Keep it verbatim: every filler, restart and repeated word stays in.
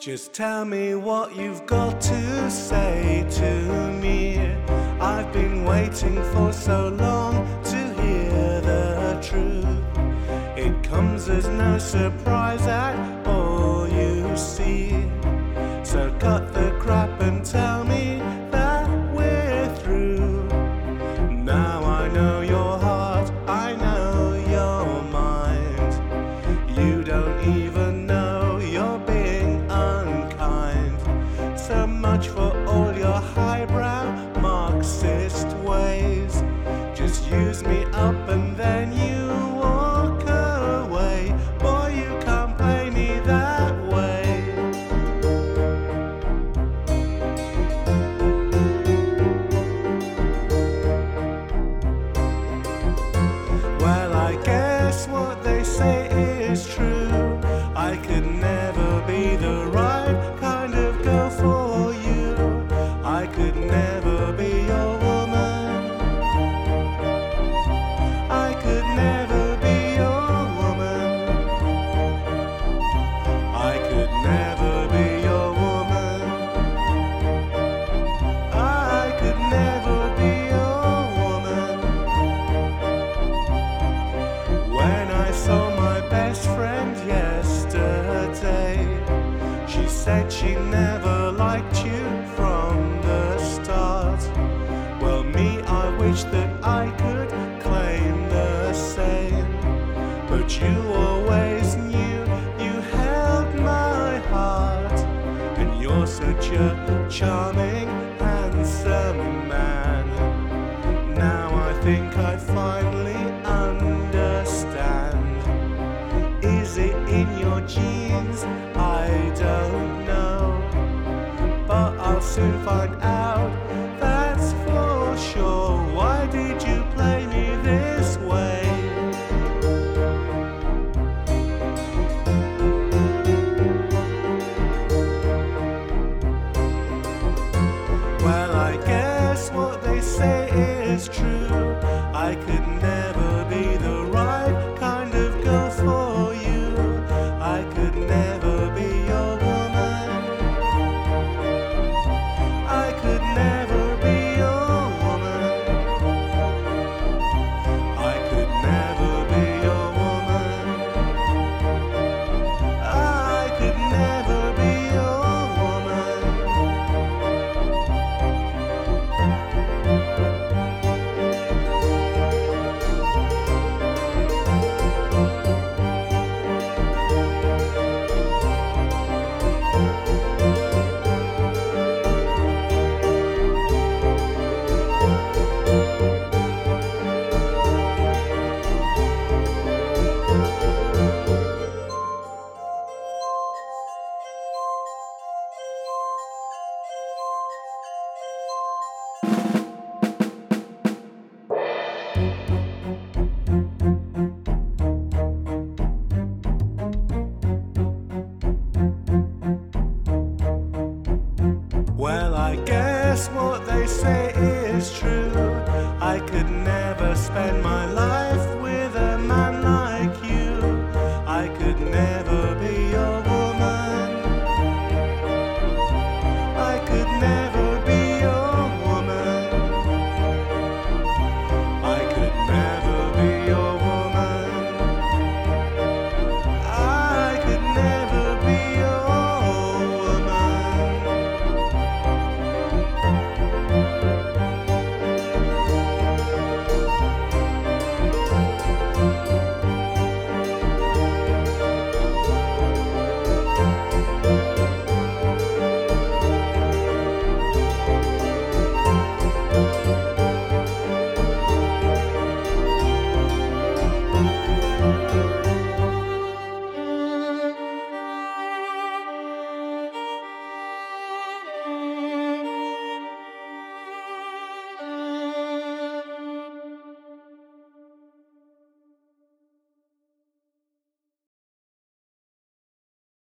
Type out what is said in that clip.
Just tell me what you've got to say to me. I've been waiting for so long to hear the truth. It comes as no surprise at all, you see. So cut the crap and tell me that we're through. Now I know your heart, I know your mind. You don't even know you're being unkind. So much for all your highbrow Marxist ways. Just use me up and then you walk away. Boy, you can't play me that way. Well, I guess what they say is true. I could never be the right kind of girl for you. I could never be your woman. I could never be your woman. I could never be your woman. I could never be your woman. When I saw my best friend yesterday, she said she never liked you from the start. Well, me, I wish that I could claim the same. But you always knew you held my heart. And you're such a charming, handsome man. Now I think I finally understand. Is it in your genes? I don't know. But I'll soon find out, that's for sure. Why did you play me this way? Well, I guess what they say is true. I could never be the right kind of girl for you. I could never be your woman. I could never be your woman. I could never be your woman. I could never be your woman. Well, I guess what they say is true.